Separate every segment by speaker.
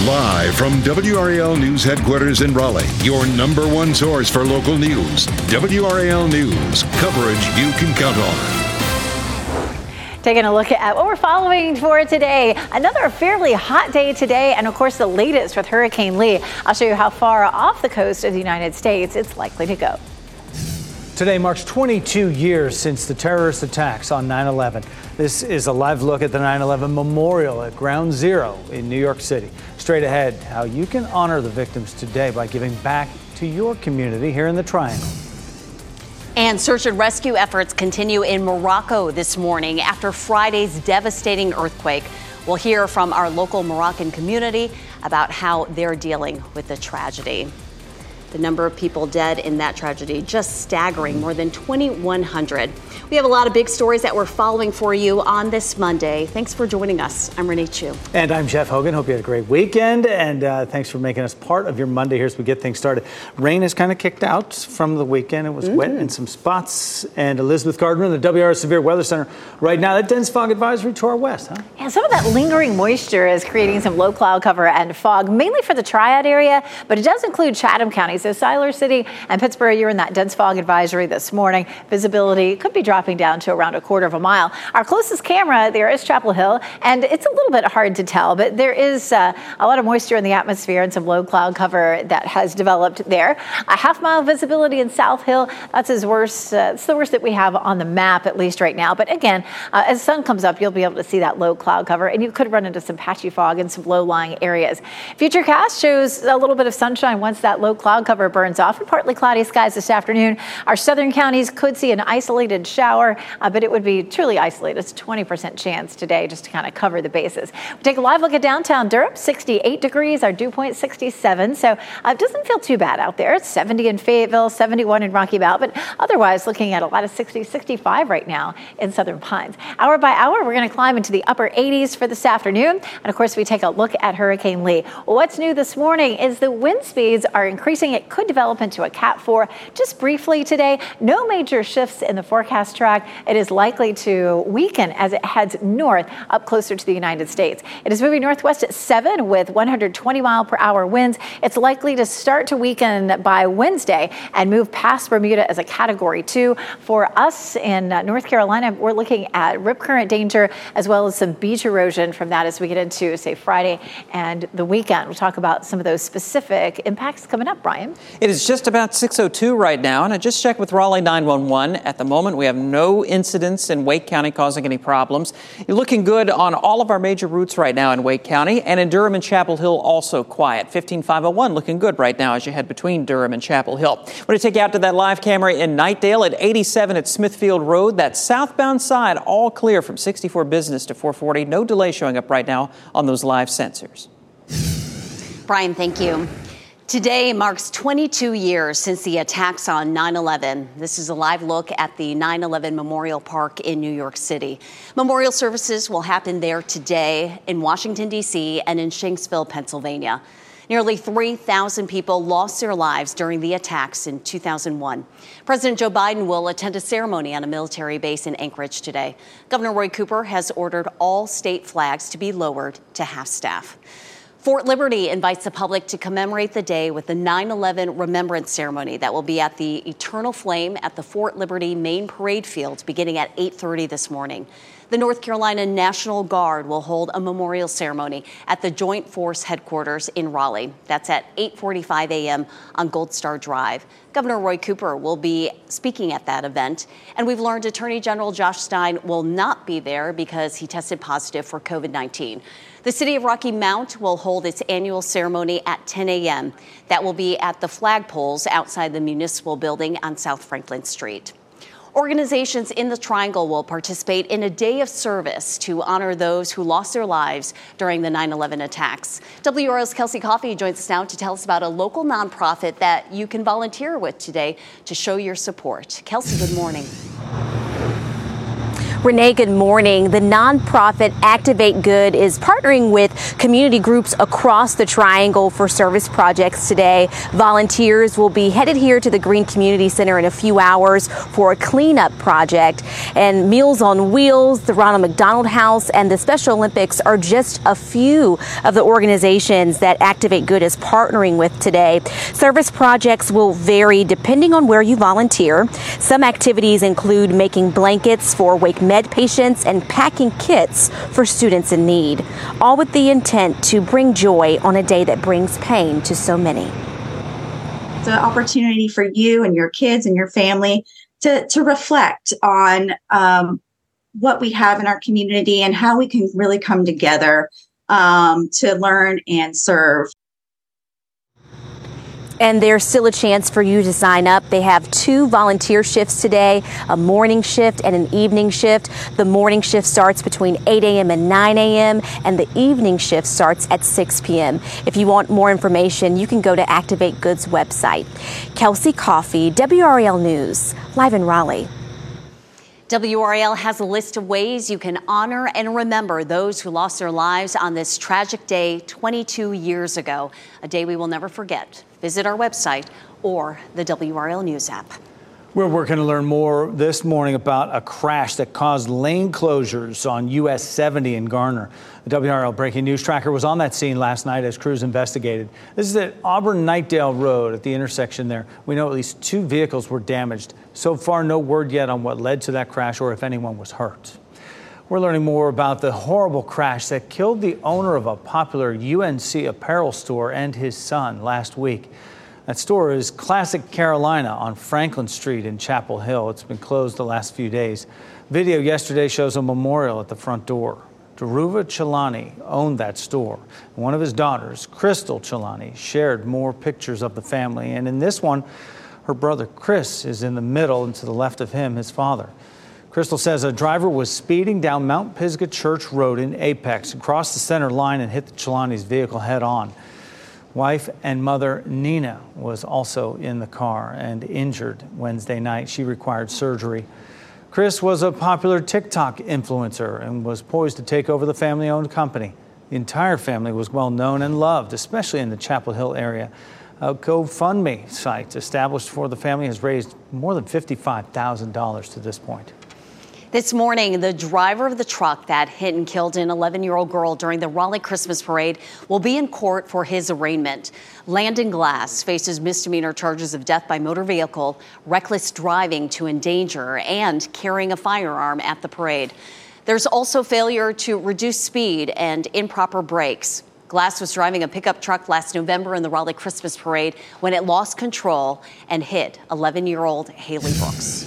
Speaker 1: Live from WRAL News headquarters in Raleigh, your number one source for local news. WRAL News, coverage you can count on.
Speaker 2: Taking a look at what we're following for today. Another fairly hot day today, and of course the latest with Hurricane Lee. I'll show you how far off the coast of the United States it's likely to go.
Speaker 3: Today marks 22 years since the terrorist attacks on 9/11. This is a live look at the 9/11 Memorial at Ground Zero in New York City. Straight ahead, how you can honor the victims today by giving back to your community here in the Triangle.
Speaker 4: And search and rescue efforts continue in Morocco this morning after Friday's devastating earthquake. We'll hear from our local Moroccan community about how they're dealing with the tragedy. The number of people dead in that tragedy just staggering, more than 2,100. We have a lot of big stories that we're following for you on this Monday. Thanks for joining us. I'm Renee Chu.
Speaker 3: And I'm Jeff Hogan. Hope you had a great weekend. And thanks for making us part of your Monday here as we get things started. Rain has kind of kicked out from the weekend. It was wet in some spots. And Elizabeth Gardner in the WR Severe Weather Center right now. That dense fog advisory to our west, huh?
Speaker 2: Yeah, some of that lingering moisture is creating some low cloud cover and fog, mainly for the Triad area, but it does include Chatham County. So Siler City and Pittsburgh, you're in that dense fog advisory this morning. Visibility could be dropping down to around a quarter of a mile. Our closest camera there is Chapel Hill, and it's a little bit hard to tell, but there is a lot of moisture in the atmosphere and some low cloud cover that has developed there. A half-mile visibility in South Hill, that's as worse. It's the worst that we have on the map, at least right now. But again, as the sun comes up, you'll be able to see that low cloud cover, and you could run into some patchy fog in some low-lying areas. Futurecast shows a little bit of sunshine once that low cloud cover burns off, and partly cloudy skies this afternoon. Our southern counties could see an isolated shower, but it would be truly isolated. It's a 20% chance today, just to kind of cover the bases. We take a live look at downtown Durham, 68 degrees, our dew point 67, so it doesn't feel too bad out there. It's 70 in Fayetteville, 71 in Rocky Mount, but otherwise looking at a lot of 60, 65 right now in Southern Pines. Hour by hour, we're going to climb into the upper 80s for this afternoon, and of course we take a look at Hurricane Lee. What's new this morning is the wind speeds are increasing. It could develop into a Cat 4 just briefly today. No major shifts in the forecast track. It is likely to weaken as it heads north up closer to the United States. It is moving northwest at 7 with 120 mile per hour winds. It's likely to start to weaken by Wednesday and move past Bermuda as a Category 2. For us in North Carolina, we're looking at rip current danger as well as some beach erosion from that as we get into, say, Friday and the weekend. We'll talk about some of those specific impacts coming up, Brian.
Speaker 5: It is just about 6:02 right now, and I just checked with Raleigh 911. At the moment, we have no incidents in Wake County causing any problems. You're looking good on all of our major routes right now in Wake County, and in Durham and Chapel Hill also quiet. 15501 looking good right now as you head between Durham and Chapel Hill. I'm going to take you out to that live camera in Knightdale at 87 at Smithfield Road. That southbound side all clear from 64 Business to 440. No delay showing up right now on those live sensors.
Speaker 4: Brian, thank you. Today marks 22 years since the attacks on 9/11. This is a live look at the 9/11 Memorial Park in New York City. Memorial services will happen there today in Washington, D.C. and in Shanksville, Pennsylvania. Nearly 3,000 people lost their lives during the attacks in 2001. President Joe Biden will attend a ceremony on a military base in Anchorage today. Governor Roy Cooper has ordered all state flags to be lowered to half-staff. Fort Liberty invites the public to commemorate the day with the 9/11 Remembrance Ceremony that will be at the Eternal Flame at the Fort Liberty Main Parade Field beginning at 8:30 this morning. The North Carolina National Guard will hold a memorial ceremony at the Joint Force Headquarters in Raleigh. That's at 8:45 a.m. on Gold Star Drive. Governor Roy Cooper will be speaking at that event, and we've learned Attorney General Josh Stein will not be there because he tested positive for COVID-19. The city of Rocky Mount will hold its annual ceremony at 10 a.m. That will be at the flagpoles outside the municipal building on South Franklin Street. Organizations in the Triangle will participate in a day of service to honor those who lost their lives during the 9/11 attacks. WRL's Kelsey Coffey joins us now to tell us about a local nonprofit that you can volunteer with today to show your support. Kelsey, good morning.
Speaker 6: Renee, good morning. The nonprofit Activate Good is partnering with community groups across the Triangle for service projects today. Volunteers will be headed here to the Green Community Center in a few hours for a cleanup project. And Meals on Wheels, the Ronald McDonald House, and the Special Olympics are just a few of the organizations that Activate Good is partnering with today. Service projects will vary depending on where you volunteer. Some activities include making blankets for Wake Med patients and packing kits for students in need, all with the intent to bring joy on a day that brings pain to so many.
Speaker 7: It's an opportunity for you and your kids and your family to reflect on what we have in our community and how we can really come together to learn and serve.
Speaker 6: And there's still a chance for you to sign up. They have 2 volunteer shifts today, a morning shift and an evening shift. The morning shift starts between 8 a.m. and 9 a.m. and the evening shift starts at 6 p.m. If you want more information, you can go to Activate Good's website. Kelsey Coffey, WRAL News, live in Raleigh.
Speaker 4: WRAL has a list of ways you can honor and remember those who lost their lives on this tragic day 22 years ago, a day we will never forget. Visit our website or the WRAL News app.
Speaker 3: We're working to learn more this morning about a crash that caused lane closures on US 70 in Garner. The WRAL Breaking News Tracker was on that scene last night as crews investigated. This is at Auburn-Knightdale Road at the intersection there. We know at least 2 vehicles were damaged. So far, no word yet on what led to that crash or if anyone was hurt. We're learning more about the horrible crash that killed the owner of a popular UNC apparel store and his son last week. That store is Classic Carolina on Franklin Street in Chapel Hill. It's been closed the last few days. Video yesterday shows a memorial at the front door. Dhruva Chilani owned that store. One of his daughters, Crystal Chilani, shared more pictures of the family. And in this one, her brother Chris is in the middle, and to the left of him, his father. Crystal says a driver was speeding down Mount Pisgah Church Road in Apex, crossed the center line and hit the Chilani's vehicle head on. Wife and mother Nina was also in the car and injured Wednesday night. She required surgery. Chris was a popular TikTok influencer and was poised to take over the family-owned company. The entire family was well known and loved, especially in the Chapel Hill area. A GoFundMe site established for the family has raised more than $55,000 to this point.
Speaker 4: This morning, the driver of the truck that hit and killed an 11-year-old girl during the Raleigh Christmas parade will be in court for his arraignment. Landon Glass faces misdemeanor charges of death by motor vehicle, reckless driving to endanger, and carrying a firearm at the parade. There's also failure to reduce speed and improper brakes. Glass was driving a pickup truck last November in the Raleigh Christmas parade when it lost control and hit 11-year-old Haley Brooks.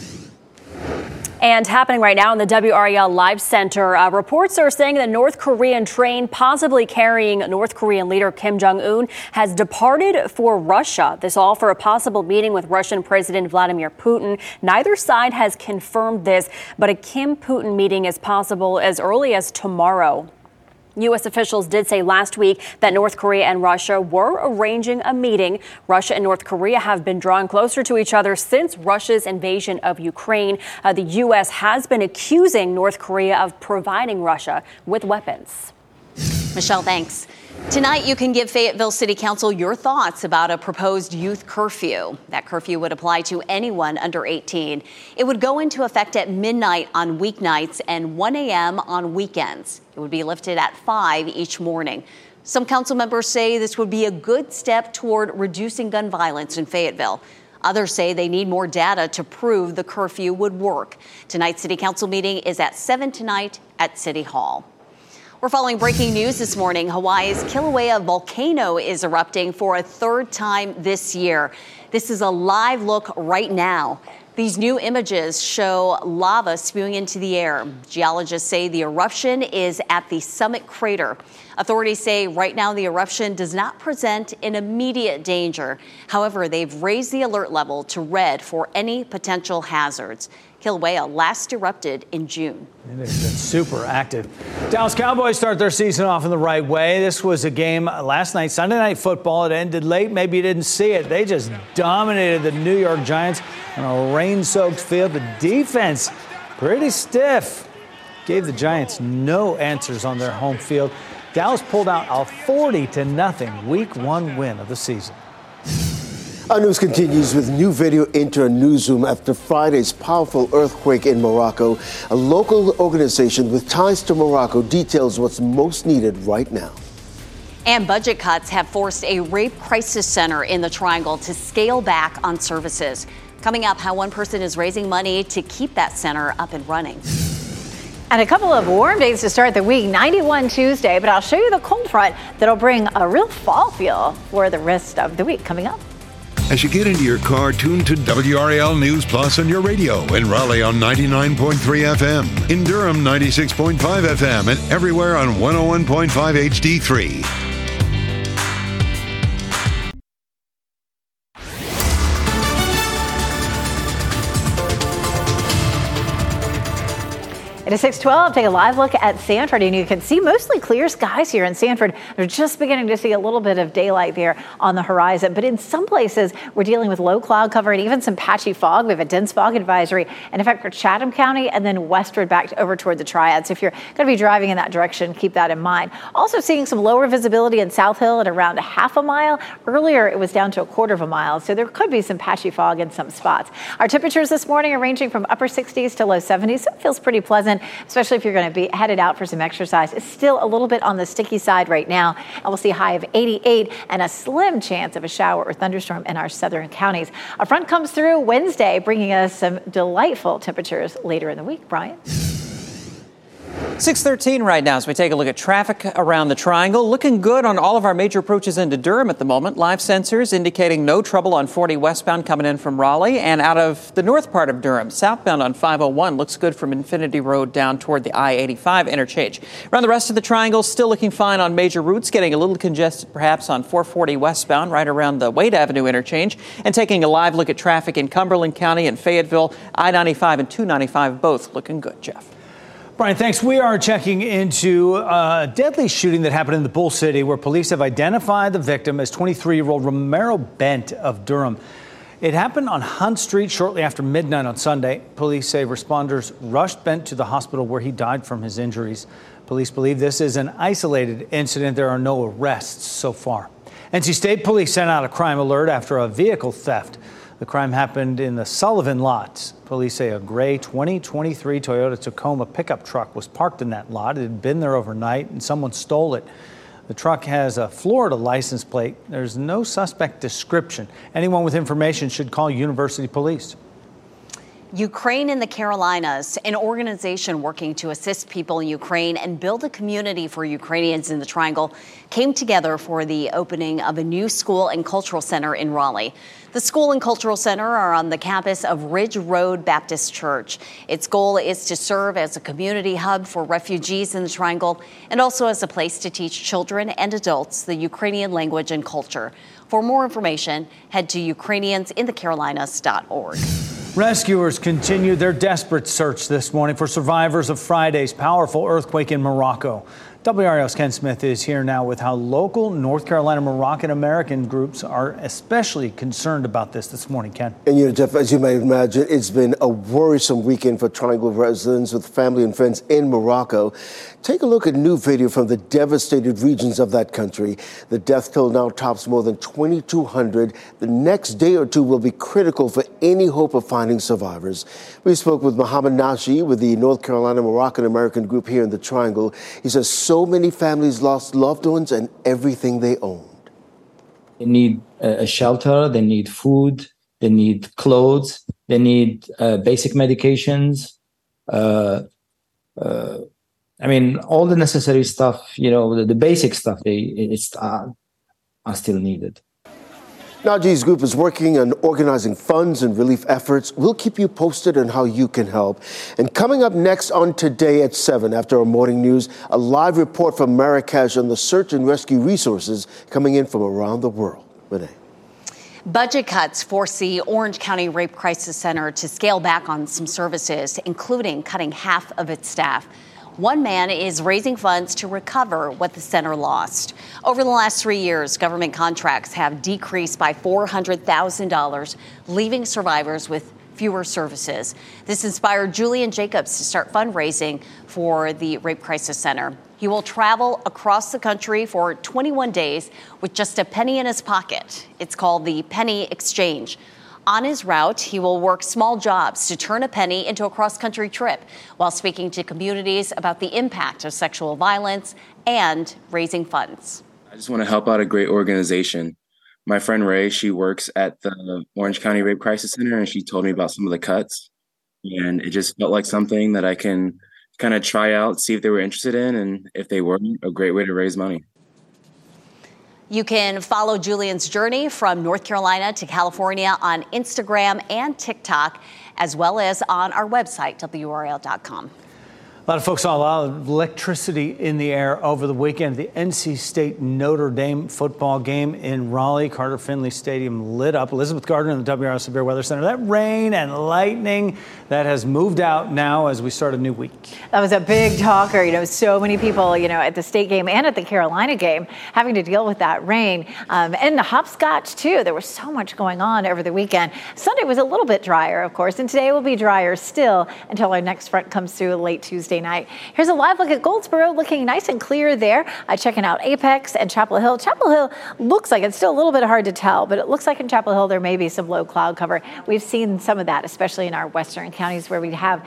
Speaker 8: And happening right now in the WRAL Live Center, reports are saying that North Korean train possibly carrying North Korean leader Kim Jong-un has departed for Russia. This all for a possible meeting with Russian President Vladimir Putin. Neither side has confirmed this, but a Kim-Putin meeting is possible as early as tomorrow. U.S. officials did say last week that North Korea and Russia were arranging a meeting. Russia and North Korea have been drawing closer to each other since Russia's invasion of Ukraine. The U.S. has been accusing North Korea of providing Russia with weapons.
Speaker 4: Michelle, thanks. Tonight, you can give Fayetteville City Council your thoughts about a proposed youth curfew. That curfew would apply to anyone under 18. It would go into effect at midnight on weeknights and 1 a.m. on weekends. It would be lifted at 5 each morning. Some council members say this would be a good step toward reducing gun violence in Fayetteville. Others say they need more data to prove the curfew would work. Tonight's City Council meeting is at 7 tonight at City Hall. We're following breaking news this morning. Hawaii's Kilauea volcano is erupting for a 3rd time this year. This is a live look right now. These new images show lava spewing into the air. Geologists say the eruption is at the summit crater. Authorities say right now the eruption does not present an immediate danger. However, they've raised the alert level to red for any potential hazards. Kilauea last erupted in June.
Speaker 3: It has been super active. Dallas Cowboys start their season off in the right way. This was a game last night, Sunday Night Football. It ended late. Maybe you didn't see it. They just dominated the New York Giants on a rain-soaked field. The defense, pretty stiff. gave the Giants no answers on their home field. Dallas pulled out a 40-0 Week 1 win of the season.
Speaker 9: Our news continues with new video into our newsroom after Friday's powerful earthquake in Morocco. A local organization with ties to Morocco details what's most needed right now.
Speaker 4: And budget cuts have forced a rape crisis center in the Triangle to scale back on services. Coming up, how one person is raising money to keep that center up and running.
Speaker 2: And a couple of warm days to start the week, 91 Tuesday, but I'll show you the cold front that'll bring a real fall feel for the rest of the week coming up.
Speaker 1: As you get into your car, tune to WRAL News Plus on your radio. In Raleigh on 99.3 FM. In Durham, 96.5 FM. And everywhere on 101.5 HD3.
Speaker 2: It is 6:12. Take a live look at Sanford, and you can see mostly clear skies here in Sanford. They're just beginning to see a little bit of daylight there on the horizon. But in some places, we're dealing with low cloud cover and even some patchy fog. We have a dense fog advisory in effect for Chatham County and then westward back over toward the Triad. So if you're going to be driving in that direction, keep that in mind. Also seeing some lower visibility in South Hill at around a half a mile. Earlier, it was down to a quarter of a mile. So there could be some patchy fog in some spots. Our temperatures this morning are ranging from upper 60s to low 70s. So it feels pretty pleasant, especially if you're going to be headed out for some exercise. It's still a little bit on the sticky side right now, and we'll see a high of 88 and a slim chance of a shower or thunderstorm in our southern counties. A front comes through Wednesday, bringing us some delightful temperatures later in the week. Brian?
Speaker 5: 6:13 right now as we take a look at traffic around the Triangle. Looking good on all of our major approaches into Durham at the moment. Live sensors indicating no trouble on 40 westbound coming in from Raleigh and out of the north part of Durham. Southbound on 501 looks good from Infinity Road down toward the I-85 interchange. Around the rest of the Triangle, still looking fine on major routes, getting a little congested perhaps on 440 westbound right around the Wade Avenue interchange. And taking a live look at traffic in Cumberland County and Fayetteville, I-95 and 295 both looking good. Jeff?
Speaker 3: Brian, thanks. We are checking into a deadly shooting that happened in the Bull City, where police have identified the victim as 23-year-old Romero Bent of Durham. It happened on Hunt Street shortly after midnight on Sunday. Police say responders rushed Bent to the hospital where he died from his injuries. Police believe this is an isolated incident. There are no arrests so far. NC State Police sent out a crime alert after a vehicle theft. The crime happened in the Sullivan lot. Police say a gray 2023 Toyota Tacoma pickup truck was parked in that lot. It had been there overnight and someone stole it. The truck has a Florida license plate. There's no suspect description. Anyone with information should call University Police.
Speaker 4: Ukraine in the Carolinas, an organization working to assist people in Ukraine and build a community for Ukrainians in the Triangle, came together for the opening of a new school and cultural center in Raleigh. The school and cultural center are on the campus of Ridge Road Baptist Church. Its goal is to serve as a community hub for refugees in the Triangle and also as a place to teach children and adults the Ukrainian language and culture. For more information, head to ukrainiansinthecarolinas.org.
Speaker 3: Rescuers continue their desperate search this morning for survivors of Friday's powerful earthquake in Morocco. WRAL's Ken Smith is here now with how local North Carolina Moroccan American groups are especially concerned about this morning, Ken.
Speaker 9: And Jeff, as you may imagine, it's been a worrisome weekend for Triangle residents with family and friends in Morocco. Take a look at new video from the devastated regions of that country. The death toll now tops more than 2,200. The next day or two will be critical for any hope of finding survivors. We spoke with Mohammed Nashi with the North Carolina Moroccan American group here in the Triangle. He says so many families lost loved ones and everything they owned.
Speaker 10: They need a shelter, they need food, they need clothes, they need basic medications. All the necessary stuff, the basic stuff, are still needed.
Speaker 9: Naji's group is working on organizing funds and relief efforts. We'll keep you posted on how you can help. And coming up next on Today at 7, after our morning news, a live report from Marrakesh on the search and rescue resources coming in from around the world. Renee.
Speaker 4: Budget cuts force the Orange County Rape Crisis Center to scale back on some services, including cutting half of its staff. One man is raising funds to recover what the center lost. Over the last 3 years, government contracts have decreased by $400,000, leaving survivors with fewer services. This inspired Julian Jacobs to start fundraising for the Rape Crisis Center. He will travel across the country for 21 days with just a penny in his pocket. It's called the Penny Exchange. On his route, he will work small jobs to turn a penny into a cross-country trip while speaking to communities about the impact of sexual violence and raising funds.
Speaker 11: I just want to help out a great organization. My friend Ray, she works at the Orange County Rape Crisis Center, and she told me about some of the cuts. And it just felt like something that I can kind of try out, see if they were interested in, and if they were, a great way to raise money.
Speaker 4: You can follow Julian's journey from North Carolina to California on Instagram and TikTok, as well as on our website, WRAL.com.
Speaker 3: A lot of folks saw a lot of electricity in the air over the weekend. The NC State Notre Dame football game in Raleigh, Carter Finley Stadium lit up. Elizabeth Gardner in the WRAL Severe Weather Center. That rain and lightning that has moved out now as we start a new week. That was a big talker. So many people, at the state game and at the Carolina game having to deal with that rain and the hopscotch too. There was so much going on over the weekend. Sunday was a little bit drier, of course, and today will be drier still until our next front comes through late Tuesday night. Here's a live look at Goldsboro, looking nice and clear there. Checking out Apex and Chapel Hill. Chapel Hill looks like it's still a little bit hard to tell, but it looks like in Chapel Hill there may be some low cloud cover. We've seen some of that, especially in our western counties where we have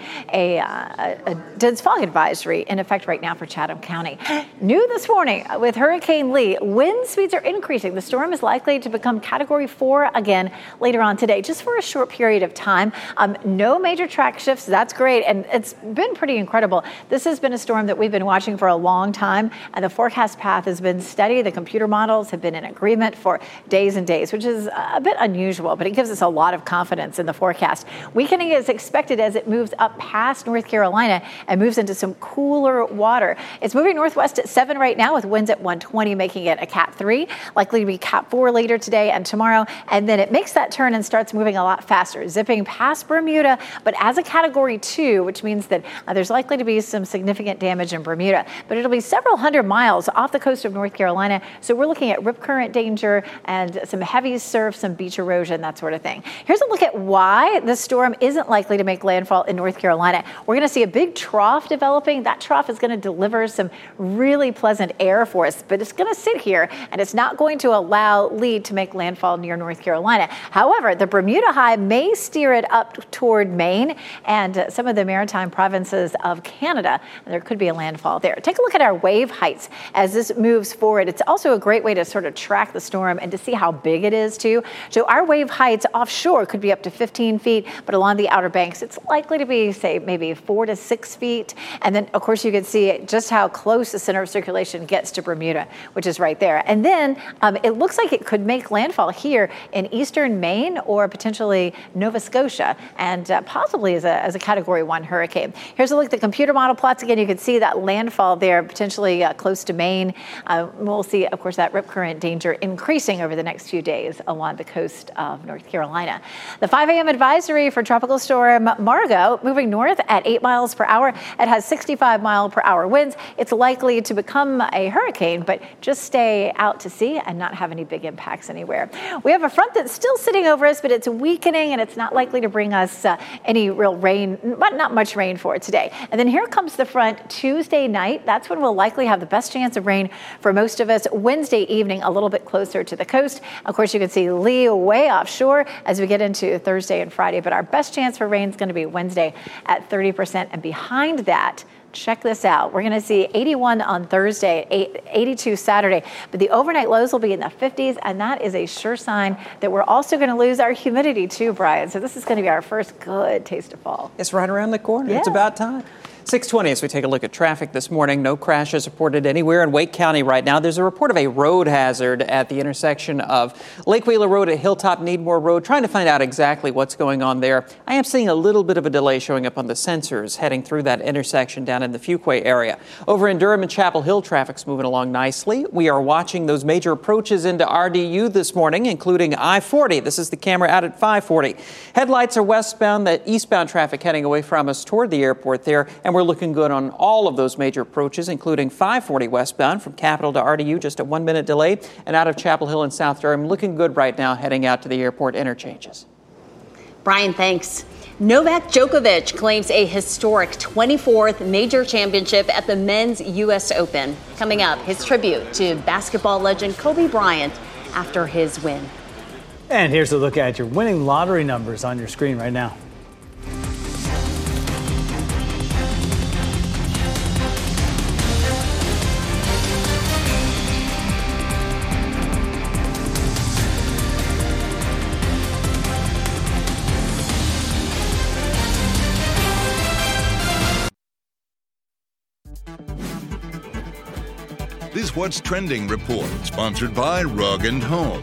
Speaker 3: a dense fog advisory in effect right now for Chatham County. New this morning with Hurricane Lee, wind speeds are increasing. The storm is likely to become Category 4 again later on today, just for a short period of time. No major track shifts. That's great, and it's been pretty incredible. This has been a storm that we've been watching for a long time, and the forecast path has been steady. The computer models have been in agreement for days and days, which is a bit unusual, but it gives us a lot of confidence in the forecast. Weakening is expected as it moves up past North Carolina and moves into some cooler water. It's moving northwest at 7 right now with winds at 120, making it a Cat 3, likely to be Cat 4 later today and tomorrow, and then it makes that turn and starts moving a lot faster, zipping past Bermuda, but as a Category 2, which means that there's likely to be some significant damage in Bermuda, but it'll be several hundred miles off the coast of North Carolina. So we're looking at rip current danger and some heavy surf, some beach erosion, that sort of thing. Here's a look at why the storm isn't likely to make landfall in North Carolina. We're going to see a big trough developing. That trough is going to deliver some really pleasant air for us, but it's going to sit here and it's not going to allow Lee to make landfall near North Carolina. However, the Bermuda high may steer it up toward Maine and some of the maritime provinces of Canada. There could be a landfall there. Take a look at our wave heights as this moves forward. It's also a great way to sort of track the storm and to see how big it is too. So our wave heights offshore could be up to 15 feet, but along the Outer Banks, it's likely to be, say, maybe 4 to 6 feet. And then, of course, you can see just how close the center of circulation gets to Bermuda, which is right there. And then it looks like it could make landfall here in eastern Maine or potentially Nova Scotia, and possibly as a Category 1 hurricane. Here's a look at the computer model plots. Again, you can see that landfall there, potentially close to Maine. We'll see, of course, that rip current danger increasing over the next few days along the coast of North Carolina. The 5 a.m. advisory for Tropical Storm Margot moving north at 8 miles per hour. It has 65 mile per hour winds. It's likely to become a hurricane, but just stay out to sea and not have any big impacts anywhere. We have a front that's still sitting over us, but it's weakening and it's not likely to bring us any real rain, but not much rain for today. And then here comes the front Tuesday night. That's when we'll likely have the best chance of rain for most of us. Wednesday evening, a little bit closer to the coast. Of course, you can see Lee way offshore as we get into Thursday and Friday, but our best chance for rain is going to be Wednesday at 30%. And behind that, check this out. We're going to see 81 on Thursday, 82 Saturday, but the overnight lows will be in the 50s, and that is a sure sign that we're also going to lose our humidity too, Brian. So this is going to be our first good taste of fall.
Speaker 5: It's right around the corner. Yeah. It's about time. 6:20 as we take a look at traffic this morning. No crashes reported anywhere in Wake County right now. There's a report of a road hazard at the intersection of Lake Wheeler Road at Hilltop Needmore Road. Trying to find out exactly what's going on there. I am seeing a little bit of a delay showing up on the sensors heading through that intersection down in the Fuquay area. Over in Durham and Chapel Hill, traffic's moving along nicely. We are watching those major approaches into RDU this morning, including I-40. This is the camera out at 540. Headlights are westbound, the eastbound traffic heading away from us toward the airport there, and we're looking good on all of those major approaches, including 540 westbound from Capitol to RDU, just a 1-minute delay, and out of Chapel Hill and South Durham, looking good right now heading out to the airport interchanges.
Speaker 4: Brian, thanks. Novak Djokovic claims a historic 24th major championship at the men's U.S. Open. Coming up, his tribute to basketball legend Kobe Bryant after his win.
Speaker 3: And here's a look at your winning lottery numbers on your screen right now.
Speaker 1: This What's Trending report, sponsored by Rug & Home.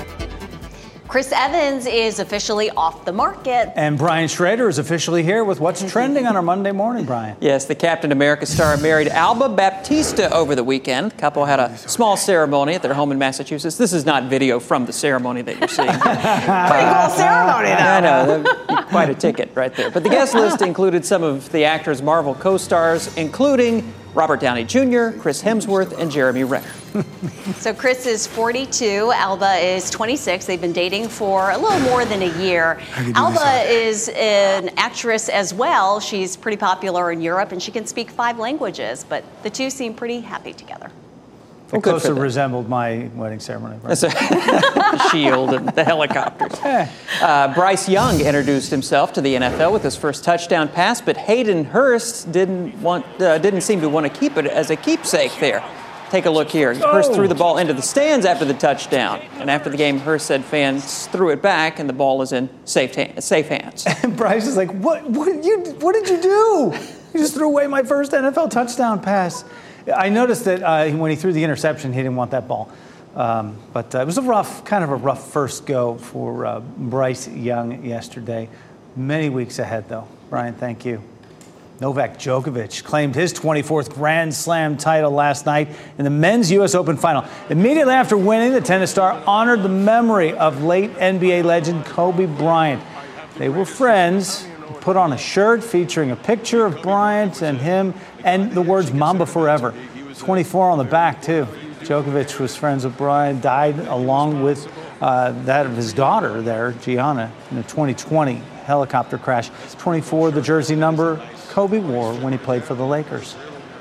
Speaker 4: Chris Evans is officially off the market.
Speaker 3: And Brian Schrader is officially here with What's Trending on our Monday morning, Brian.
Speaker 5: Yes, the Captain America star married Alba Baptista over the weekend. The couple had a small ceremony at their home in Massachusetts. This is not video from the ceremony that you're seeing.
Speaker 2: Pretty cool ceremony, though.
Speaker 5: I know, quite a ticket right there. But the guest list included some of the actor's Marvel co-stars, including Robert Downey Jr., Chris Hemsworth, and Jeremy Renner.
Speaker 4: So Chris is 42, Alba is 26. They've been dating for a little more than a year. Alba is an actress as well. She's pretty popular in Europe, and she can speak 5 languages, but the two seem pretty happy together.
Speaker 3: It closely resembled my wedding ceremony. Right?
Speaker 5: The shield and the helicopters. Bryce Young introduced himself to the NFL with his first touchdown pass, but Hayden Hurst didn't seem to want to keep it as a keepsake there. Take a look here. Hurst threw the ball into the stands after the touchdown. And after the game, Hurst said fans threw it back and the ball is in safe hands.
Speaker 3: And Bryce is like, what did you do? You just threw away my first NFL touchdown pass. I noticed that when he threw the interception, he didn't want that ball. But it was a rough first go for Bryce Young yesterday. Many weeks ahead, though. Brian, thank you. Novak Djokovic claimed his 24th Grand Slam title last night in the men's U.S. Open final. Immediately after winning, the tennis star honored the memory of late NBA legend Kobe Bryant. They were friends. He put on a shirt featuring a picture of Bryant and him and the words Mamba Forever. 24 on the back, too. Djokovic was friends with Bryant, died along with that of his daughter there, Gianna, in a 2020 helicopter crash. 24, the jersey number Kobe wore when he played for the Lakers.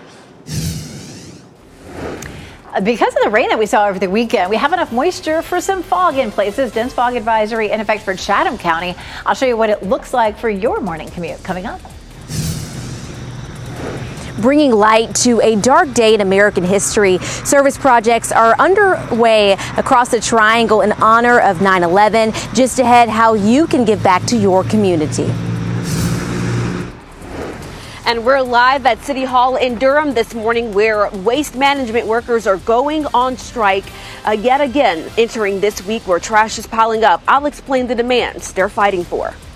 Speaker 2: Because of the rain that we saw over the weekend, we have enough moisture for some fog in places. Dense fog advisory in effect for Chatham County. I'll show you what it looks like for your morning commute coming up.
Speaker 6: Bringing light to a dark day in American history. Service projects are underway across the Triangle in honor of 9/11. Just ahead, how you can give back to your community.
Speaker 12: And we're live at City Hall in Durham this morning, where waste management workers are going on strike yet again, entering this week where trash is piling up. I'll explain the demands they're fighting for.